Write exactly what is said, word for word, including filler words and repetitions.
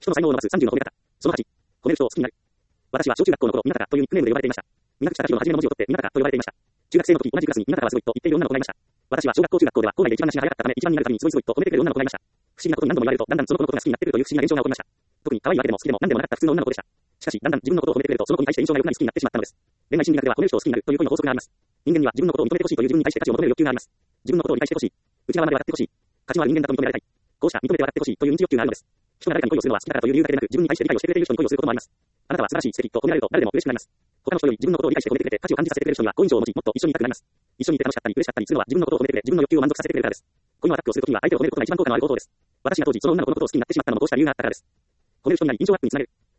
人の才能を伸ばすさんじゅうの褒め方。そのはち、褒める人を好きになる。私は小中学校の頃、みなたかというニックネームで呼ばれていました。みなくしたらひろの初めの文字を取って、みなたかと呼ばれていました。中学生の時、同じクラスにみなたかはすごいと言っている女の子がいました。私は小学校中学校では校内で一番足が速かったため、一番になるためにすごいすごいと褒めてくれる女の子がいました。不思議なことに何度も言われると、だんだんその子のことが好きになってくるという不思議な現象が起こりました。特に可愛いわけでも好きでも何でもなかった普通の女の子でした。しかし、だんだん自分のことを褒めてくれると、その子に対して印象が良くなり好きになってしまったのです。恋愛心理学では褒める人を好きになるという恋の法則があります。人間には自分のことを認めてほしいという自分に対して価値を求める欲求があります。自分のことを理解してほしい。内側まで分かってほしい。価値のある人間だと認められたい。こうした認めて分かってほしいという認知欲求があるのです。人が誰かに恋をするのは好きだからという理由だけでなく、自分に対して理解をしてくれている人に恋をすることもあります。あなたは素晴らしい、素敵と褒められると誰でも嬉しくなります。他の人より自分のことを理解して褒めてくれて価値を感じさせてくれる人には好印象を持ち、もっと一緒にいたくなります。一緒にいて楽しかったり嬉しかったりするのは自分のことを褒めてくれ、自分の欲求を満足させてくれるからです。恋のアタックをするときには相手を褒めることが一番効果のある方法です。私が当時その女の子のことを好きになってしまったのもこうした理由があったからです。褒める人になり印象アップにつなげる。